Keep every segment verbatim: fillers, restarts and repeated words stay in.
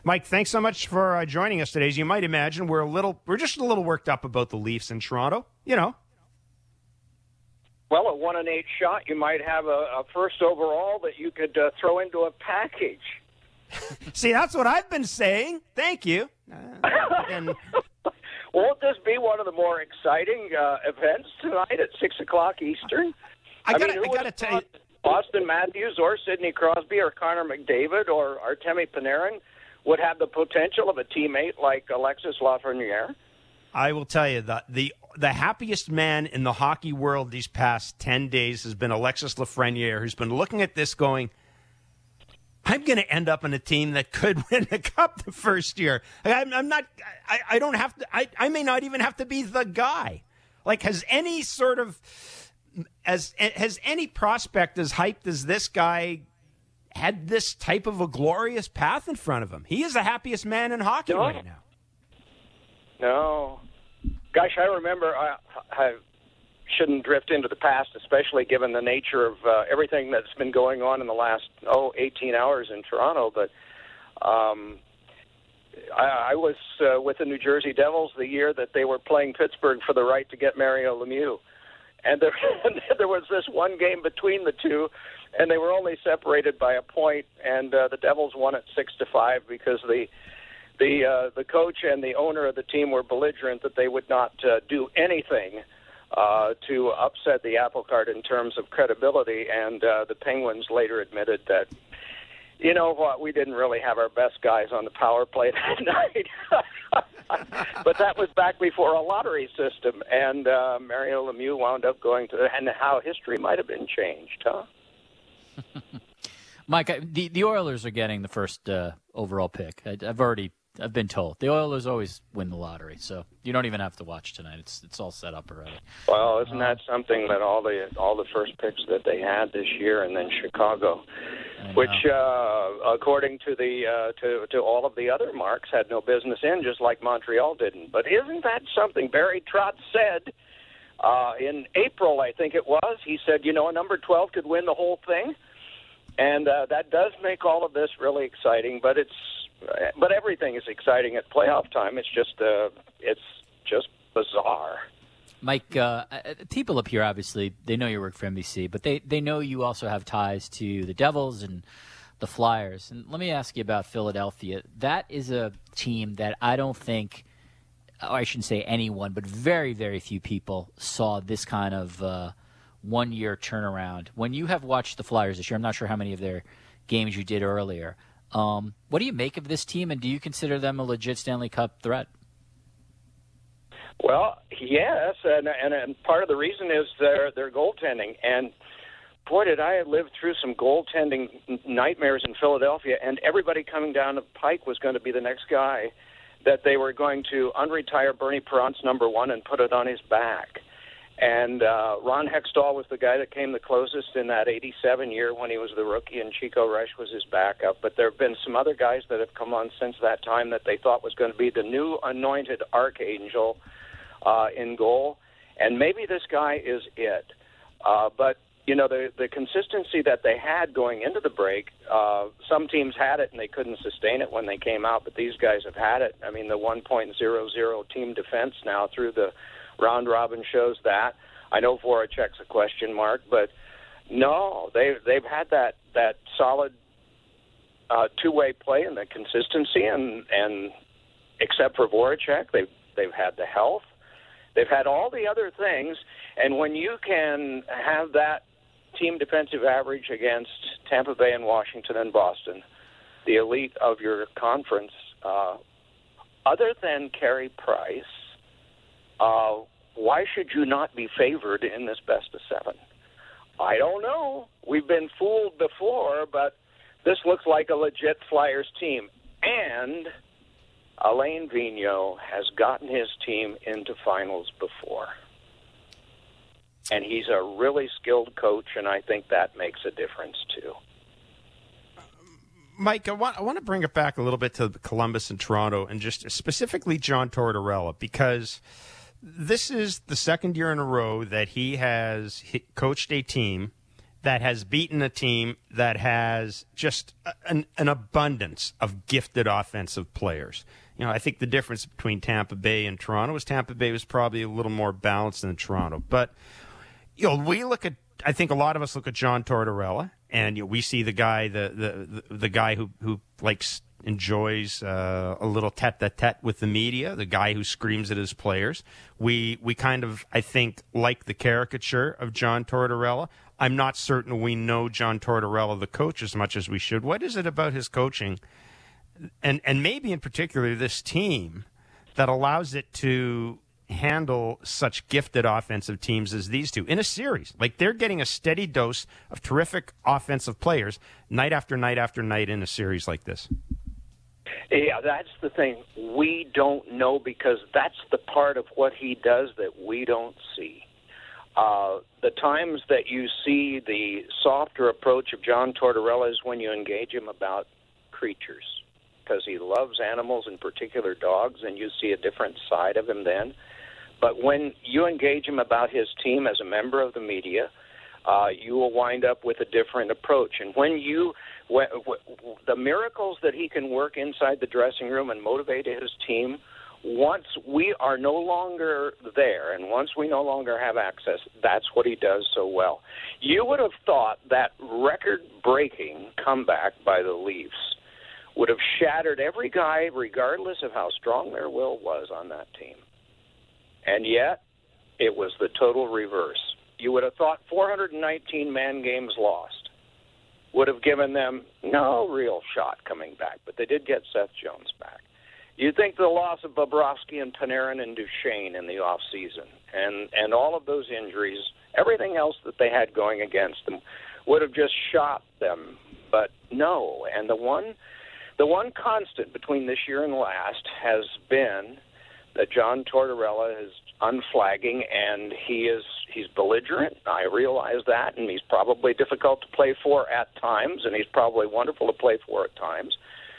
Mike, thanks so much for uh, joining us today. As you might imagine, we're a little, we're just a little worked up about the Leafs in Toronto. You know. Well, a one and eight shot, you might have a, a first overall that you could uh, throw into a package. See, that's what I've been saying. Thank you. Uh, and... Won't this be one of the more exciting uh, events tonight at six o'clock Eastern? I, I gotta, mean, who I gotta tell you, Austin Matthews or Sidney Crosby or Connor McDavid or Artemi Panarin would have the potential of a teammate like Alexis Lafreniere? I will tell you that the the happiest man in the hockey world these past ten days has been Alexis Lafreniere, who's been looking at this going, I'm going to end up in a team that could win the cup the first year. I'm, I'm not. I, I don't have to. I, I may not even have to be the guy. Like, has any sort of as has any prospect as hyped as this guy had this type of a glorious path in front of him? He is the happiest man in hockey no. right now. No, gosh, I remember. I, I shouldn't drift into the past, especially given the nature of uh, everything that's been going on in the last, oh, eighteen hours in Toronto. But um, I, I was uh, with the New Jersey Devils the year that they were playing Pittsburgh for the right to get Mario Lemieux. And there, and there was this one game between the two, and they were only separated by a point, and uh, the Devils won it six to five because the the uh, the coach and the owner of the team were belligerent that they would not uh, do anything Uh, to upset the apple cart in terms of credibility, and uh, the Penguins later admitted that, you know what, we didn't really have our best guys on the power play that night. But that was back before a lottery system, and uh, Mario Lemieux wound up going to, and how history might have been changed, huh? Mike, the, the Oilers are getting the first uh, overall pick. I, I've already I've been told. The Oilers always win the lottery, so you don't even have to watch tonight. It's it's all set up already. Well, isn't that something that all the all the first picks that they had this year, and then Chicago, which uh, according to the uh, to to all of the other marks had no business in, just like Montreal didn't. But isn't that something Barry Trotz said uh, in April? I think it was. He said, you know, a number twelve could win the whole thing, and uh, that does make all of this really exciting. But it's But everything is exciting at playoff time. It's just, uh, it's just bizarre. Mike, uh, people up here, obviously, they know you work for N B C, but they, they know you also have ties to the Devils and the Flyers. And let me ask you about Philadelphia. That is a team that I don't think, or I shouldn't say anyone, but very, very few people saw this kind of uh, one-year turnaround. When you have watched the Flyers this year, I'm not sure how many of their games you did earlier. Um, what do you make of this team, and do you consider them a legit Stanley Cup threat? Well, yes, and, and and part of the reason is their their goaltending. And boy, did I live through some goaltending nightmares in Philadelphia, and everybody coming down the pike was going to be the next guy that they were going to unretire Bernie Perrant's number one and put it on his back. And uh, Ron Hextall was the guy that came the closest in that eighty-seven year when he was the rookie, and Chico Rush was his backup. But there have been some other guys that have come on since that time that they thought was going to be the new anointed archangel uh, in goal. And maybe this guy is it. Uh, but, you know, the, the consistency that they had going into the break, uh, some teams had it and they couldn't sustain it when they came out, but these guys have had it. I mean, the one point oh oh team defense now through the round robin shows that. I know Voracek's a question mark, but no, they've they've had that that solid uh, two-way play and the consistency, and and except for Voracek, they've they've had the health, they've had all the other things, and when you can have that team defensive average against Tampa Bay and Washington and Boston, the elite of your conference, uh, other than Carey Price. Uh, why should you not be favored in this best of seven? I don't know. We've been fooled before, but this looks like a legit Flyers team. And Alain Vigneault has gotten his team into finals before. And he's a really skilled coach, and I think that makes a difference too. Mike, I want, I want to bring it back a little bit to Columbus and Toronto, and just specifically John Tortorella, because this is the second year in a row that he has hit, coached a team that has beaten a team that has just an, an abundance of gifted offensive players. You know, I think the difference between Tampa Bay and Toronto is Tampa Bay was probably a little more balanced than Toronto. But, you know, we look at, I think a lot of us look at John Tortorella, and you know, we see the guy, the the the, the guy who, who likes, enjoys uh, a little tete-a-tete with the media, the guy who screams at his players. We we kind of, I think, like the caricature of John Tortorella. I'm not certain we know John Tortorella, the coach, as much as we should. What is it about his coaching, and and maybe in particular this team, that allows it to handle such gifted offensive teams as these two in a series? Like, they're getting a steady dose of terrific offensive players night after night after night in a series like this. Yeah, that's the thing. We don't know, because that's the part of what he does that we don't see. Uh, the times that you see the softer approach of John Tortorella is when you engage him about creatures, because he loves animals, in particular dogs, and you see a different side of him then. But when you engage him about his team as a member of the media, uh, you will wind up with a different approach. And when you, when, w- the miracles that he can work inside the dressing room and motivate his team, once we are no longer there and once we no longer have access, that's what he does so well. You would have thought that record-breaking comeback by the Leafs would have shattered every guy, regardless of how strong their will was on that team. And yet, it was the total reverse. You would have thought four hundred nineteen man games lost would have given them no real shot coming back, but they did get Seth Jones back. You'd think the loss of Bobrovsky and Panarin and Duchesne in the offseason and, and all of those injuries, everything else that they had going against them, would have just shot them. But no, and the one, the one constant between this year and last has been that John Tortorella is unflagging, and he is he's belligerent. I realize that, and he's probably difficult to play for at times, and he's probably wonderful to play for at times.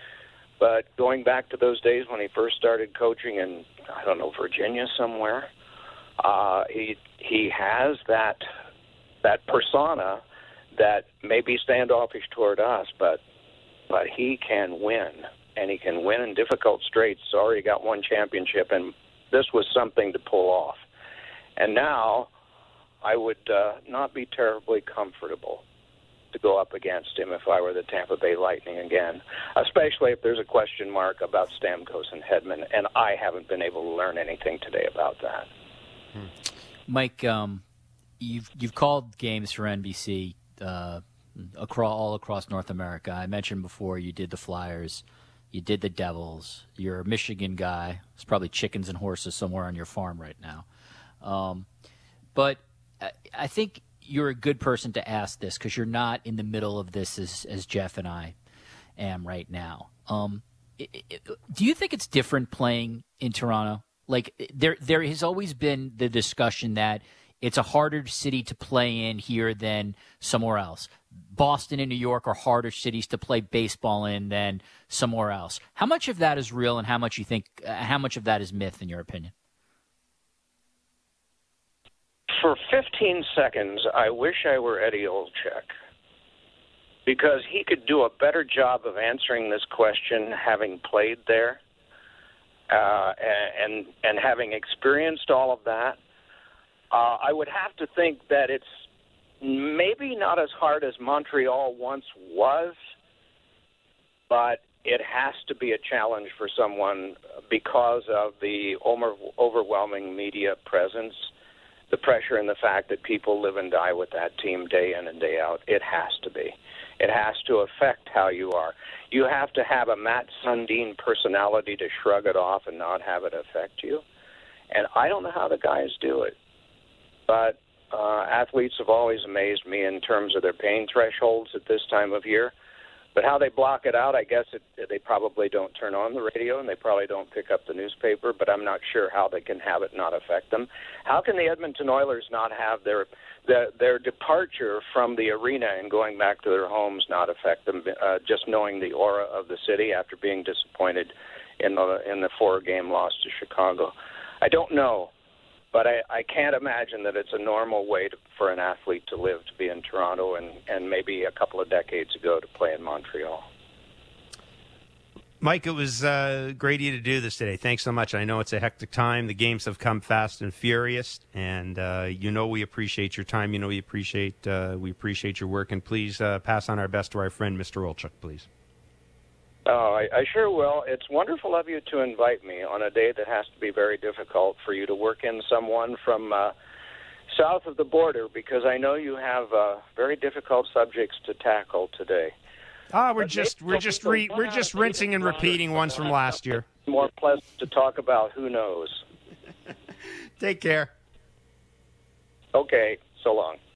But going back to those days when he first started coaching in, I don't know, Virginia somewhere, uh, he he has that that persona that may be standoffish toward us, but but he can win, and he can win in difficult straits. He's already got one championship, and this was something to pull off. And now I would uh, not be terribly comfortable to go up against him if I were the Tampa Bay Lightning again, especially if there's a question mark about Stamkos and Hedman, and I haven't been able to learn anything today about that. Hmm. Mike, um, you've you've called games for N B C uh, across, all across North America. I mentioned before you did the Flyers, you did the Devils. You're a Michigan guy. There's probably chickens and horses somewhere on your farm right now. Um, but I, I think you're a good person to ask this because you're not in the middle of this as, as Jeff and I am right now. Um, it, it, do you think it's different playing in Toronto? Like there, there has always been the discussion that it's a harder city to play in here than somewhere else. Boston and New York are harder cities to play baseball in than somewhere else. How much of that is real, and how much you think? Uh, how much of that is myth, in your opinion? For fifteen seconds, I wish I were Eddie Olczyk, because he could do a better job of answering this question having played there uh, and and having experienced all of that. Uh, I would have to think that it's maybe not as hard as Montreal once was, but it has to be a challenge for someone because of the over- overwhelming media presence, the pressure and the fact that people live and die with that team day in and day out. It has to be. It has to affect how you are. You have to have a Matt Sundin personality to shrug it off and not have it affect you. And I don't know how the guys do it. But uh, athletes have always amazed me in terms of their pain thresholds at this time of year. But how they block it out, I guess it, they probably don't turn on the radio and they probably don't pick up the newspaper, but I'm not sure how they can have it not affect them. How can the Edmonton Oilers not have their their, their departure from the arena and going back to their homes not affect them, uh, just knowing the aura of the city after being disappointed in the, in the four-game loss to Chicago? I don't know. but I, I can't imagine that it's a normal way to, for an athlete to live, to be in Toronto, and, and maybe a couple of decades ago to play in Montreal. Mike, it was uh, great of you to do this today. Thanks so much. I know it's a hectic time. The games have come fast and furious, and uh, you know we appreciate your time. You know we appreciate uh, we appreciate your work, and please uh, pass on our best to our friend Mister Olchuk, please. Oh, I, I sure will. It's wonderful of you to invite me on a day that has to be very difficult for you to work in someone from uh, south of the border, because I know you have uh, very difficult subjects to tackle today. Ah, we're just we're just re, we're just rinsing and repeating ones from last year. More pleasant to talk about. Who knows? Take care. Okay. So long.